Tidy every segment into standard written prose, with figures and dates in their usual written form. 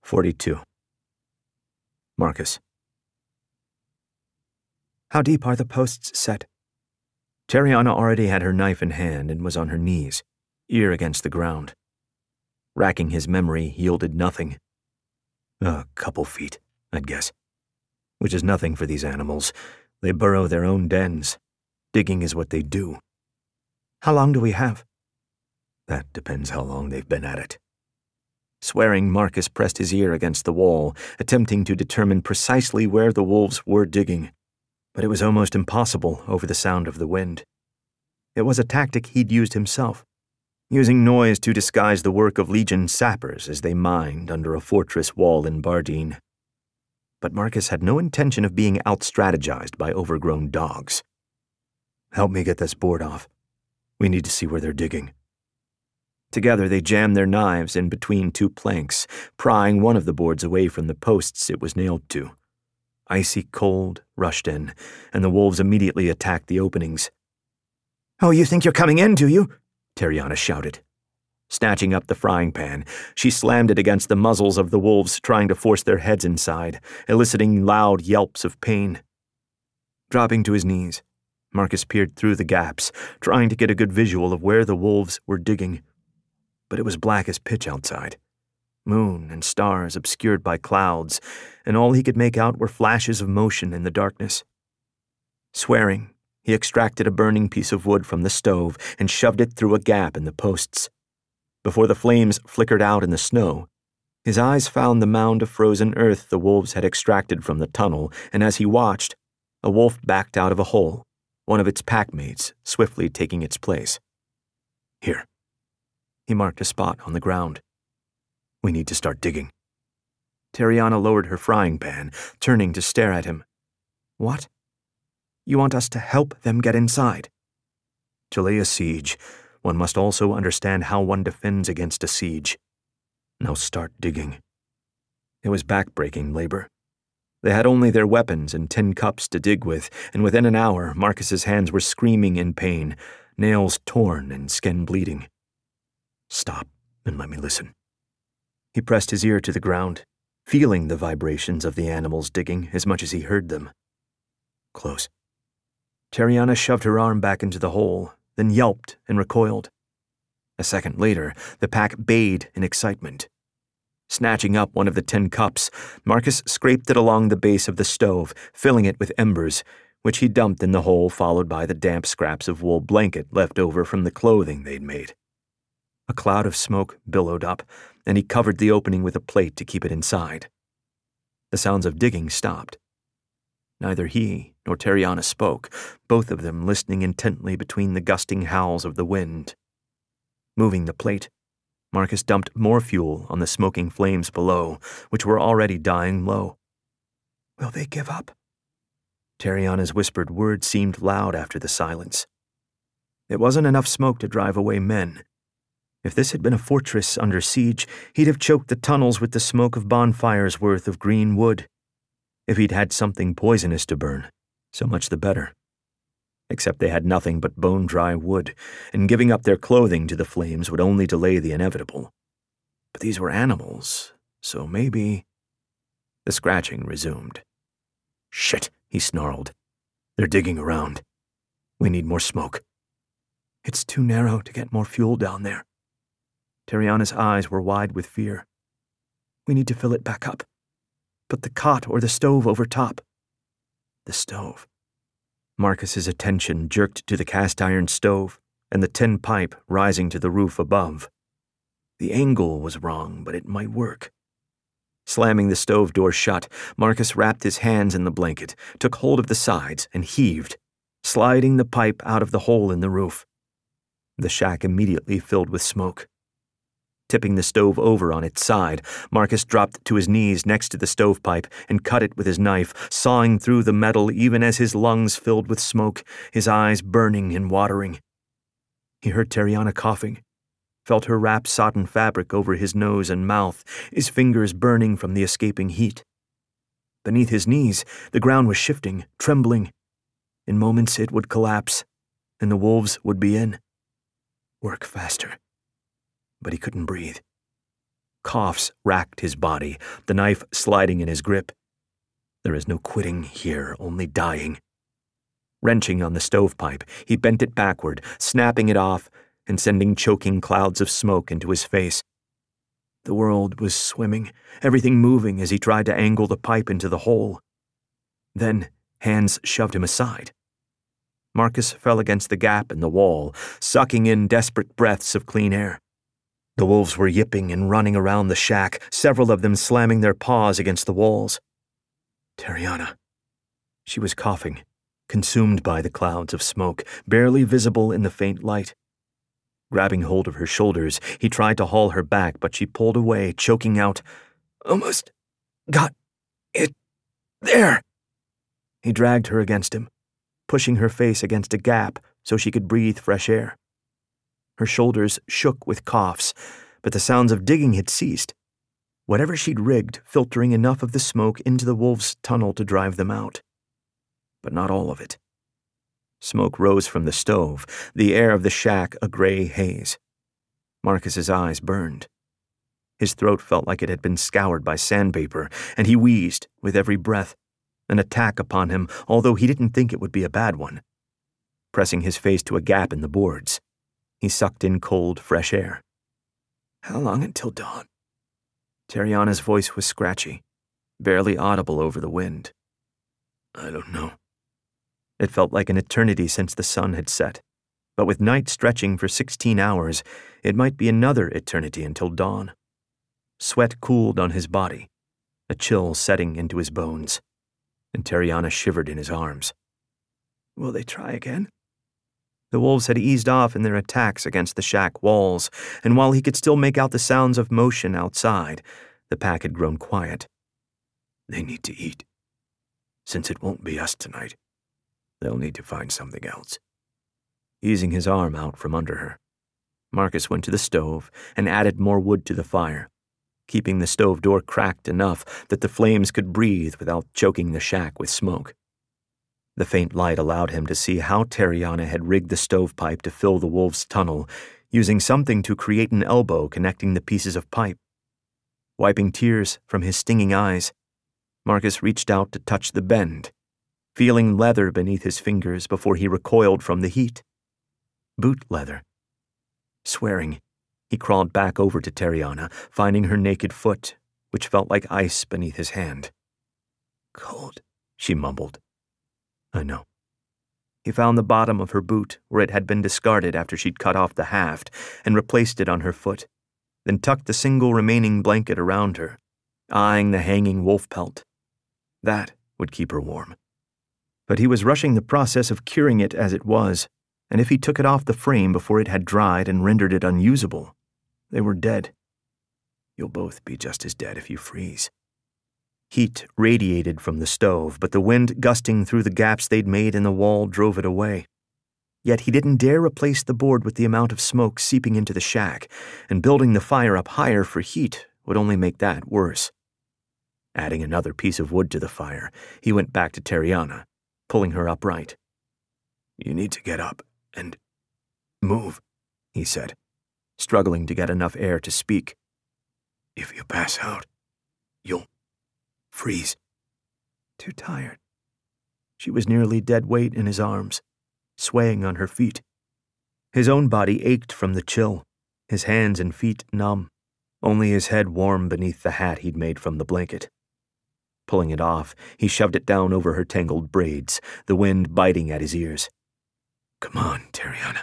42. Marcus. How deep are the posts set? Tariana already had her knife in hand and was on her knees, ear against the ground. Racking his memory yielded nothing. A couple feet, I'd guess. Which is nothing for these animals. They burrow their own dens. Digging is what they do. How long do we have? That depends how long they've been at it. Swearing, Marcus pressed his ear against the wall, attempting to determine precisely where the wolves were digging. But it was almost impossible over the sound of the wind. It was a tactic he'd used himself, using noise to disguise the work of Legion sappers as they mined under a fortress wall in Bardeen. But Marcus had no intention of being out-strategized by overgrown dogs. Help me get this board off. We need to see where they're digging. Together they jammed their knives in between two planks, prying one of the boards away from the posts it was nailed to. Icy cold rushed in, and the wolves immediately attacked the openings. "Oh, you think you're coming in, do you?" Tariana shouted. Snatching up the frying pan, she slammed it against the muzzles of the wolves, trying to force their heads inside, eliciting loud yelps of pain. Dropping to his knees, Marcus peered through the gaps, trying to get a good visual of where the wolves were digging. But it was black as pitch outside. Moon and stars obscured by clouds, and all he could make out were flashes of motion in the darkness. Swearing, he extracted a burning piece of wood from the stove and shoved it through a gap in the posts. Before the flames flickered out in the snow, his eyes found the mound of frozen earth the wolves had extracted from the tunnel, and as he watched, a wolf backed out of a hole, one of its packmates swiftly taking its place. Here. He marked a spot on the ground. We need to start digging. Tariana lowered her frying pan, turning to stare at him. What? You want us to help them get inside? To lay a siege, one must also understand how one defends against a siege. Now start digging. It was back-breaking labor. They had only their weapons and tin cups to dig with, and within an hour, Marcus's hands were screaming in pain, nails torn and skin bleeding. Stop and let me listen. He pressed his ear to the ground, feeling the vibrations of the animals digging as much as he heard them. Close. Tariana shoved her arm back into the hole, then yelped and recoiled. A second later, the pack bayed in excitement. Snatching up one of the tin cups, Marcus scraped it along the base of the stove, filling it with embers, which he dumped in the hole, followed by the damp scraps of wool blanket left over from the clothing they'd made. A cloud of smoke billowed up, and he covered the opening with a plate to keep it inside. The sounds of digging stopped. Neither he nor Tariana spoke, both of them listening intently between the gusting howls of the wind. Moving the plate, Marcus dumped more fuel on the smoking flames below, which were already dying low. Will they give up? Tariana's whispered words seemed loud after the silence. It wasn't enough smoke to drive away men. If this had been a fortress under siege, he'd have choked the tunnels with the smoke of bonfires worth of green wood. If he'd had something poisonous to burn, so much the better. Except they had nothing but bone-dry wood, and giving up their clothing to the flames would only delay the inevitable. But these were animals, so maybe... The scratching resumed. Shit, he snarled. They're digging around. We need more smoke. It's too narrow to get more fuel down there. Tariana's eyes were wide with fear. We need to fill it back up. Put the cot or the stove over top. The stove. Marcus's attention jerked to the cast-iron stove and the tin pipe rising to the roof above. The angle was wrong, but it might work. Slamming the stove door shut, Marcus wrapped his hands in the blanket, took hold of the sides, and heaved, sliding the pipe out of the hole in the roof. The shack immediately filled with smoke. Tipping the stove over on its side, Marcus dropped to his knees next to the stovepipe and cut it with his knife, sawing through the metal even as his lungs filled with smoke, his eyes burning and watering. He heard Tariana coughing, felt her wrap sodden fabric over his nose and mouth, his fingers burning from the escaping heat. Beneath his knees, the ground was shifting, trembling. In moments it would collapse, and the wolves would be in. Work faster. But he couldn't breathe. Coughs racked his body, the knife sliding in his grip. There is no quitting here, only dying. Wrenching on the stovepipe, he bent it backward, snapping it off and sending choking clouds of smoke into his face. The world was swimming, everything moving as he tried to angle the pipe into the hole. Then hands shoved him aside. Marcus fell against the gap in the wall, sucking in desperate breaths of clean air. The wolves were yipping and running around the shack, several of them slamming their paws against the walls. Tariana. She was coughing, consumed by the clouds of smoke, barely visible in the faint light. Grabbing hold of her shoulders, he tried to haul her back, but she pulled away, choking out, "Almost got it there." He dragged her against him, pushing her face against a gap so she could breathe fresh air. Her shoulders shook with coughs, but the sounds of digging had ceased. Whatever she'd rigged, filtering enough of the smoke into the wolves' tunnel to drive them out. But not all of it. Smoke rose from the stove, the air of the shack a gray haze. Marcus's eyes burned. His throat felt like it had been scoured by sandpaper, and he wheezed with every breath, an attack upon him, although he didn't think it would be a bad one. Pressing his face to a gap in the boards, he sucked in cold, fresh air. "How long until dawn?" Tariana's voice was scratchy, barely audible over the wind. "I don't know." It felt like an eternity since the sun had set, but with night stretching for 16 hours, it might be another eternity until dawn. Sweat cooled on his body, a chill setting into his bones, and Tariana shivered in his arms. "Will they try again?" The wolves had eased off in their attacks against the shack walls, and while he could still make out the sounds of motion outside, the pack had grown quiet. "They need to eat. Since it won't be us tonight, they'll need to find something else." Easing his arm out from under her, Marcus went to the stove and added more wood to the fire, keeping the stove door cracked enough that the flames could breathe without choking the shack with smoke. The faint light allowed him to see how Tariana had rigged the stovepipe to fill the wolves' tunnel, using something to create an elbow connecting the pieces of pipe. Wiping tears from his stinging eyes, Marcus reached out to touch the bend, feeling leather beneath his fingers before he recoiled from the heat. Boot leather. Swearing, he crawled back over to Tariana, finding her naked foot, which felt like ice beneath his hand. "Cold," she mumbled. "I know." He found the bottom of her boot where it had been discarded after she'd cut off the haft and replaced it on her foot, then tucked the single remaining blanket around her, eyeing the hanging wolf pelt. That would keep her warm. But he was rushing the process of curing it as it was, and if he took it off the frame before it had dried and rendered it unusable, they were dead. "You'll both be just as dead if you freeze." Heat radiated from the stove, but the wind gusting through the gaps they'd made in the wall drove it away. Yet he didn't dare replace the board with the amount of smoke seeping into the shack, and building the fire up higher for heat would only make that worse. Adding another piece of wood to the fire, he went back to Tariana, pulling her upright. "You need to get up and move," he said, struggling to get enough air to speak. "If you pass out, you'll freeze." Too tired. She was nearly dead weight in his arms, swaying on her feet. His own body ached from the chill, his hands and feet numb, only his head warm beneath the hat he'd made from the blanket. Pulling it off, he shoved it down over her tangled braids, the wind biting at his ears. "Come on, Tariana."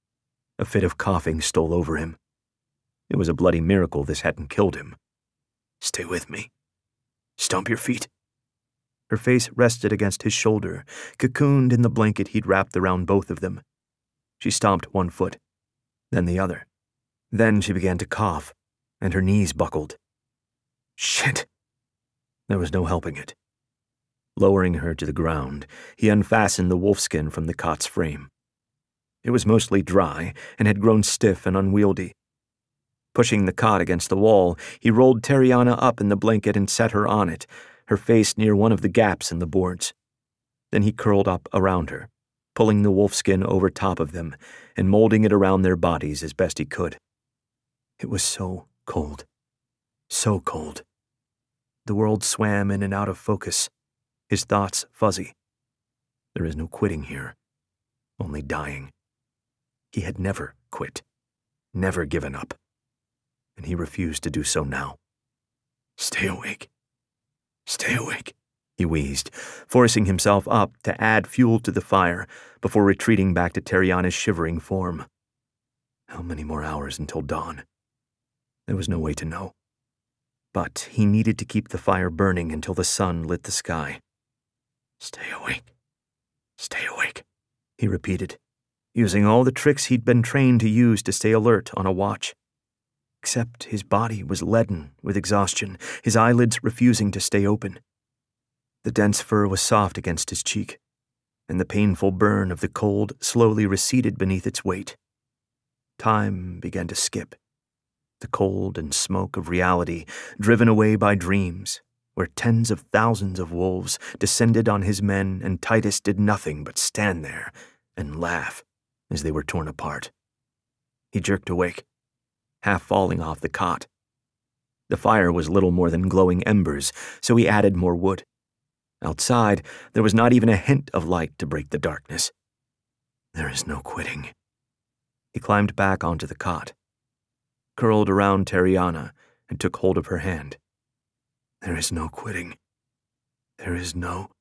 A fit of coughing stole over him. It was a bloody miracle this hadn't killed him. "Stay with me. Stomp your feet." Her face rested against his shoulder, cocooned in the blanket he'd wrapped around both of them. She stomped one foot, then the other. Then she began to cough, and her knees buckled. Shit! There was no helping it. Lowering her to the ground, he unfastened the wolfskin from the cot's frame. It was mostly dry and had grown stiff and unwieldy. Pushing the cot against the wall, he rolled Tariana up in the blanket and set her on it, her face near one of the gaps in the boards. Then he curled up around her, pulling the wolfskin over top of them and molding it around their bodies as best he could. It was so cold. So cold. The world swam in and out of focus, his thoughts fuzzy. There is no quitting here, only dying. He had never quit, never given up, and he refused to do so now. Stay awake. Stay awake, he wheezed, forcing himself up to add fuel to the fire before retreating back to Tariana's shivering form. How many more hours until dawn? There was no way to know. But he needed to keep the fire burning until the sun lit the sky. Stay awake. Stay awake, he repeated, using all the tricks he'd been trained to use to stay alert on a watch. Except his body was leaden with exhaustion, his eyelids refusing to stay open. The dense fur was soft against his cheek, and the painful burn of the cold slowly receded beneath its weight. Time began to skip. The cold and smoke of reality driven away by dreams, where tens of thousands of wolves descended on his men and Titus did nothing but stand there and laugh as they were torn apart. He jerked awake, half falling off the cot. The fire was little more than glowing embers, so he added more wood. Outside, there was not even a hint of light to break the darkness. There is no quitting. He climbed back onto the cot, curled around Tariana, and took hold of her hand. There is no quitting. There is no...